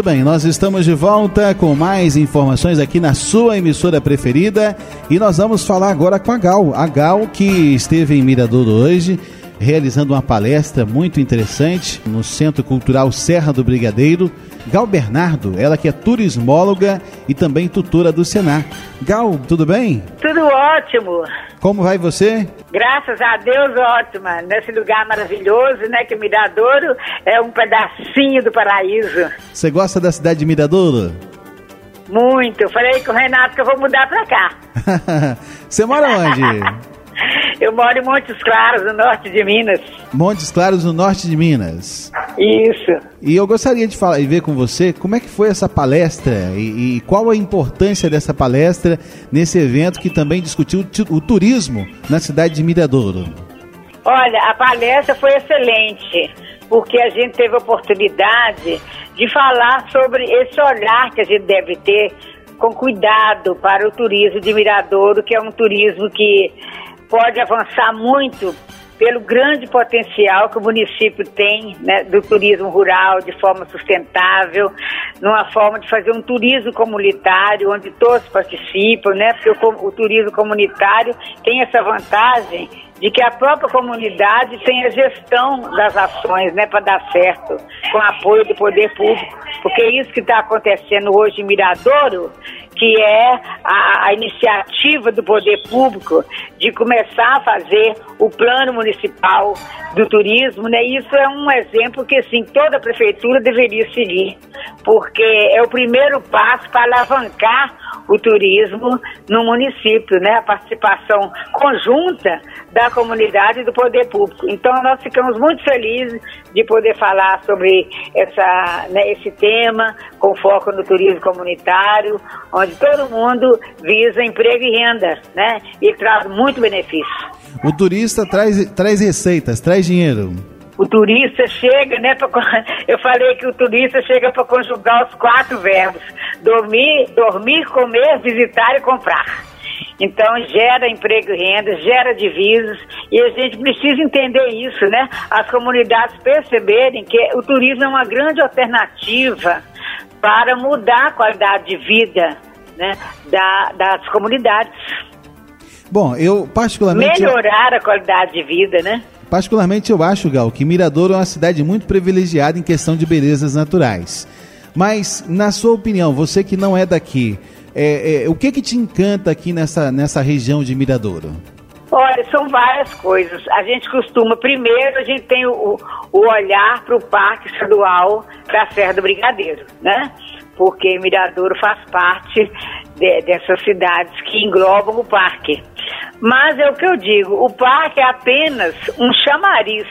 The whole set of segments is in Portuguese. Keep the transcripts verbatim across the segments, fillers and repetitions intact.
bem, nós estamos de volta com mais informações aqui na sua emissora preferida e nós vamos falar agora com a Gal. A Gal que esteve em Miradouro hoje, realizando uma palestra muito interessante no Centro Cultural Serra do Brigadeiro. Gal Bernardo, ela que é turismóloga e também tutora do Senar. Gal, tudo bem? Tudo ótimo. Como vai você? Graças a Deus, ótima. Nesse lugar maravilhoso, né, que Miradouro é um pedacinho do paraíso. Você gosta da cidade de Miradouro? Muito. Falei com o Renato que eu vou mudar pra cá. Você mora onde? Eu moro em Montes Claros, no norte de Minas. Montes Claros, no norte de Minas. Isso. E eu gostaria de falar e ver com você como é que foi essa palestra e, e qual a importância dessa palestra nesse evento que também discutiu o, o turismo na cidade de Miradouro. Olha, a palestra foi excelente, porque a gente teve a oportunidade de falar sobre esse olhar que a gente deve ter com cuidado para o turismo de Miradouro, que é um turismo que pode avançar muito pelo grande potencial que o município tem, né, do turismo rural de forma sustentável, numa forma de fazer um turismo comunitário, onde todos participam, né, porque o, o turismo comunitário tem essa vantagem de que a própria comunidade tem a gestão das ações, né, para dar certo, com apoio do poder público, porque é isso que está acontecendo hoje em Miradouro, que é a, a iniciativa do poder público de começar a fazer o plano municipal do turismo, né? Isso é um exemplo que, assim, toda a prefeitura deveria seguir, porque é o primeiro passo para alavancar o turismo no município, né? A participação conjunta da comunidade e do poder público. Então, nós ficamos muito felizes de poder falar sobre essa, né, esse tema, com foco no turismo comunitário, onde todo mundo visa emprego e renda, né? E traz muito benefício. O turista traz, traz receitas, traz dinheiro. O turista chega, né? Pra, eu falei que o turista chega para conjugar os quatro verbos: dormir, dormir, comer, visitar e comprar. Então gera emprego e renda, gera divisas, e a gente precisa entender isso, né? As comunidades perceberem que o turismo é uma grande alternativa para mudar a qualidade de vida, né, da, das comunidades. Bom, eu particularmente... Melhorar a qualidade de vida, né? Particularmente eu acho, Gal, que Miradouro é uma cidade muito privilegiada em questão de belezas naturais. Mas, na sua opinião, você que não é daqui, é, é, o que que te encanta aqui nessa, nessa região de Miradouro? Olha, são várias coisas. A gente costuma, primeiro, a gente tem o, o olhar para o Parque Estadual da Serra do Brigadeiro, né? Porque Miradouro faz parte de, dessas cidades que englobam o parque. Mas é o que eu digo, o parque é apenas um chamariz,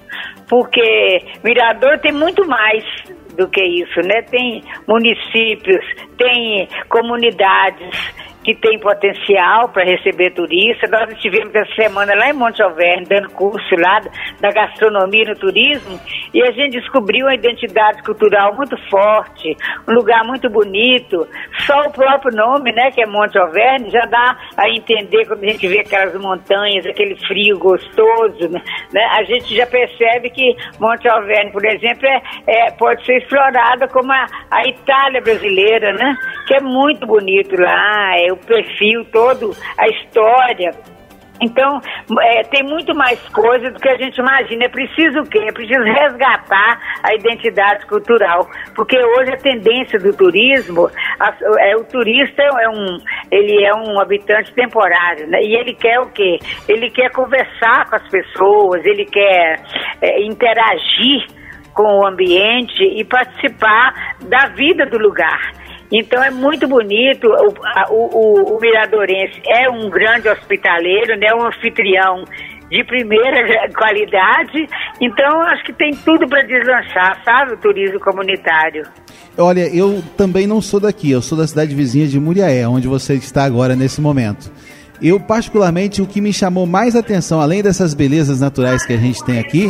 porque Miradouro tem muito mais do que isso, né? Tem municípios, tem comunidades que tem potencial para receber turistas. Nós estivemos essa semana lá em Monte Alverne, dando curso lá da gastronomia no turismo, e a gente descobriu uma identidade cultural muito forte, um lugar muito bonito. Só o próprio nome, né, que é Monte Alverne, já dá a entender, quando a gente vê aquelas montanhas, aquele frio gostoso, né? A gente já percebe que Monte Alverne, por exemplo, é, é, pode ser explorada como a, a Itália brasileira, né? Que é muito bonito lá, é o perfil todo, a história. Então, é, tem muito mais coisa do que a gente imagina. É preciso o quê? É preciso resgatar a identidade cultural, porque hoje a tendência do turismo, a, é, o turista é um, ele é um habitante temporário, né? E ele quer o quê? Ele quer conversar com as pessoas, ele quer é, interagir com o ambiente e participar da vida do lugar. Então é muito bonito, o, o, o miradourense é um grande hospitaleiro, né, um anfitrião de primeira qualidade, então acho que tem tudo para deslanchar, sabe, o turismo comunitário. Olha, eu também não sou daqui, eu sou da cidade vizinha de Muriaé, onde você está agora nesse momento. Eu particularmente, o que me chamou mais atenção, além dessas belezas naturais que a gente tem aqui,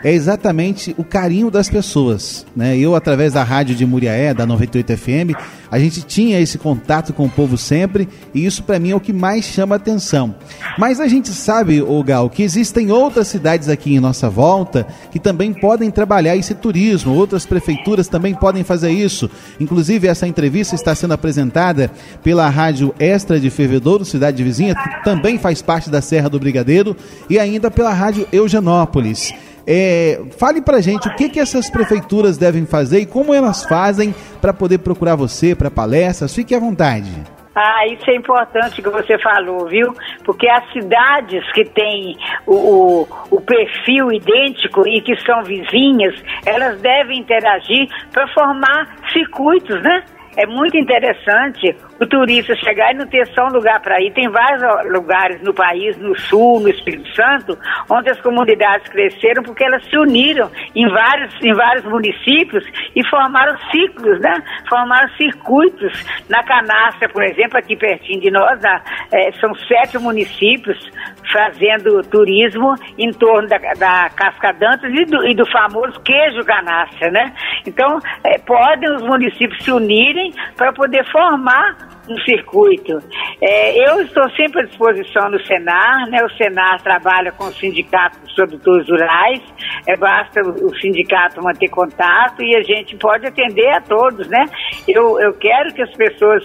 é exatamente o carinho das pessoas, né? Eu, através da rádio de Muriaé, da noventa e oito F M, a gente tinha esse contato com o povo sempre, e isso para mim é o que mais chama atenção. Mas a gente sabe, ô Gal, que existem outras cidades aqui em nossa volta que também podem trabalhar esse turismo, outras prefeituras também podem fazer isso. Inclusive, essa entrevista está sendo apresentada pela rádio Extra de Fervedouro, cidade vizinha, que também faz parte da Serra do Brigadeiro, e ainda pela rádio Eugenópolis. É, fale pra gente o que, que essas prefeituras devem fazer e como elas fazem para poder procurar você para palestras. Fique à vontade. Ah, isso é importante que você falou, viu? Porque as cidades que têm o, o, o perfil idêntico e que são vizinhas, elas devem interagir para formar circuitos, né? É muito interessante o turista chegar e não ter só um lugar para ir. Tem vários lugares no país, no sul, no Espírito Santo, onde as comunidades cresceram porque elas se uniram em vários, em vários municípios e formaram ciclos, né? Formaram circuitos. Na Canastra, por exemplo, aqui pertinho de nós, na, é, são sete municípios fazendo turismo em torno da, da Cascadantas e do, e do famoso queijo Canastra, né? Então, é, podem os municípios se unirem para poder formar um circuito. É, eu estou sempre à disposição no Senar, né? O Senar trabalha com o Sindicato dos Produtores Rurais, é, basta o, o sindicato manter contato e a gente pode atender a todos, né? Eu, eu quero que as pessoas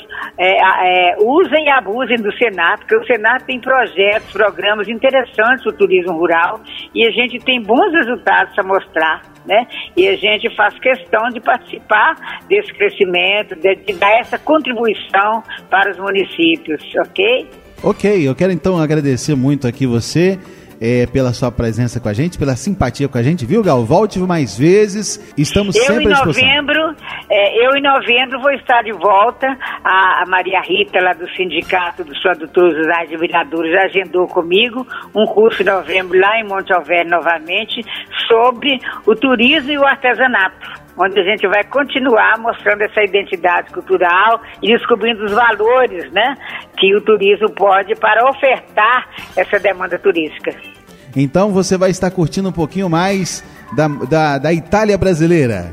é, é, usem e abusem do Senar, porque o Senar tem projetos, programas interessantes para o turismo rural e a gente tem bons resultados para mostrar, né? E a gente faz questão de participar desse crescimento, de, de dar essa contribuição para os municípios, ok? Ok, eu quero então agradecer muito aqui você é, pela sua presença com a gente, pela simpatia com a gente, viu, Gal? Volte mais vezes, estamos eu sempre em à disposição. Novembro, é, eu em novembro vou estar de volta, a, a Maria Rita, lá do Sindicato dos Produtores Rurais de Viradouro, já agendou comigo um curso em novembro lá em Monte Alverne novamente, sobre o turismo e o artesanato, onde a gente vai continuar mostrando essa identidade cultural e descobrindo os valores, né, que o turismo pode para ofertar essa demanda turística. Então você vai estar curtindo um pouquinho mais da, da, da Itália brasileira.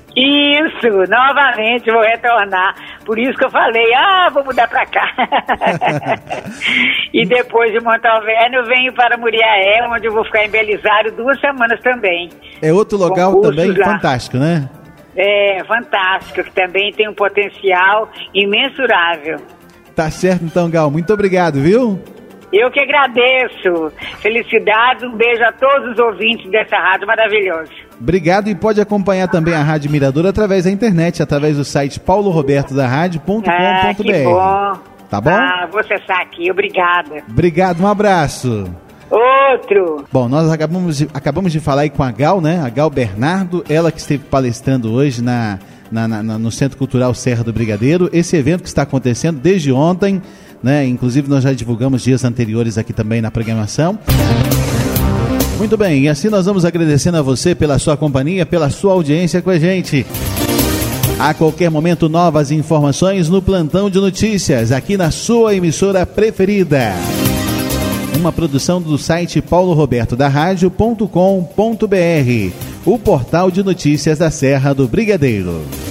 Isso, novamente vou retornar. Por isso que eu falei, ah, vou mudar para cá. E depois de Monte Alverne eu venho para Muriaé, onde eu vou ficar em Belisário duas semanas também. É outro local também lá. Fantástico, né? É, fantástico, que também tem um potencial imensurável. Tá certo então, Gal. Muito obrigado, viu? Eu que agradeço. Felicidades, um beijo a todos os ouvintes dessa rádio maravilhosa. Obrigado, e pode acompanhar também a Rádio Mirador através da internet, através do site paulo roberto da rádio ponto com ponto b r. Ah, que bom. Tá bom? Ah, vou acessar aqui, obrigada. Obrigado, um abraço. Outro. Bom, nós acabamos de, acabamos de falar aí com a Gal, né? A Gal Bernardo, ela que esteve palestrando hoje na, na, na, no Centro Cultural Serra do Brigadeiro. Esse evento que está acontecendo desde ontem, né? Inclusive nós já divulgamos dias anteriores aqui também na programação. Muito bem, e assim nós vamos agradecendo a você pela sua companhia, pela sua audiência com a gente. A qualquer momento, novas informações no Plantão de Notícias, aqui na sua emissora preferida. Uma produção do site paulo roberto da rádio ponto com ponto b r, o portal de notícias da Serra do Brigadeiro.